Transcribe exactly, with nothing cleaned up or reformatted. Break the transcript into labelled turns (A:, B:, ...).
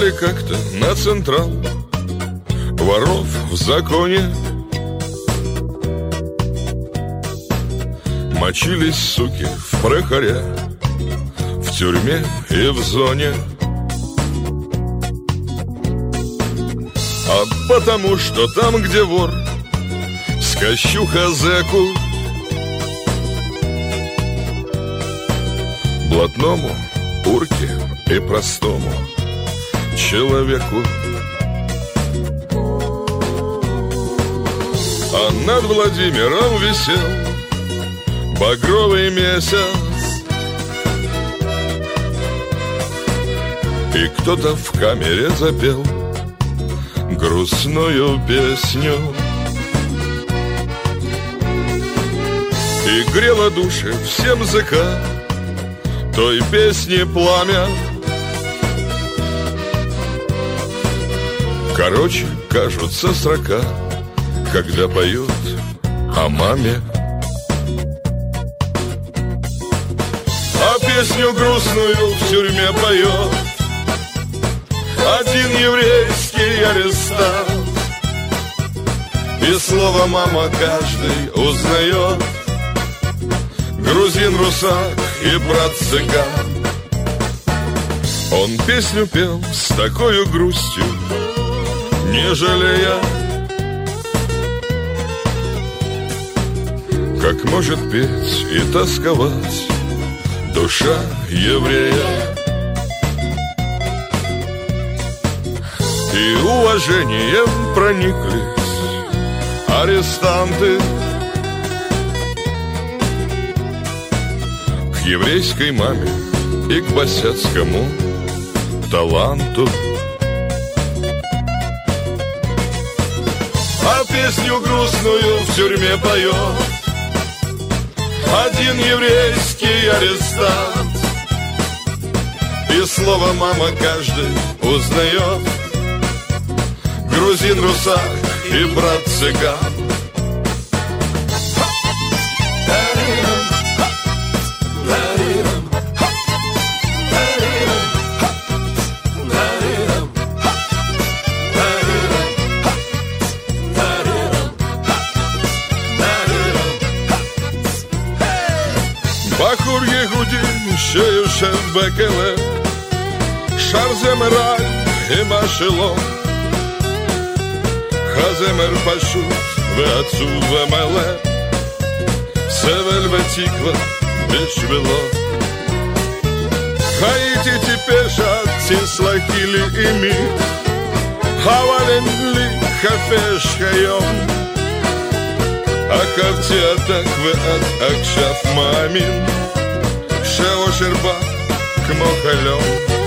A: Приехали как-то на Централ, воров в законе. Мочились, суки, в прохоря, в тюрьме и в зоне. А потому что там, где вор, скощуха зэку, блатному, урке и простому человеку. А над Владимиром висел багровый месяц, и кто-то в камере запел грустную песню. И грело души всем языка той песни пламя. Короче, кажутся строка, когда поют о маме. А песню грустную в тюрьме поет один еврейский арестант, и слово «мама» каждый узнает. Грузин, русак и брат-цыган. Он песню пел с такой грустью, не жалея, как может петь и тосковать душа еврея. И уважением прониклись арестанты к еврейской маме и к босяцкому таланту. А песню грустную в тюрьме поет один еврейский арестант, и слово «мама» каждый узнает. Грузин, русак и брат-цыган. Бахур Егуди, шеюшев бекеле, шарземерай и машелом, חזמר פשוט ועצוב ומלא, סבל ותקווה בשבילו. הייתי טיפש עד תסלחי לי אמי, אבל אין לי חפש היום. עקבתי עתק ועד עכשיו מאמין שאושר בא כמו חלום.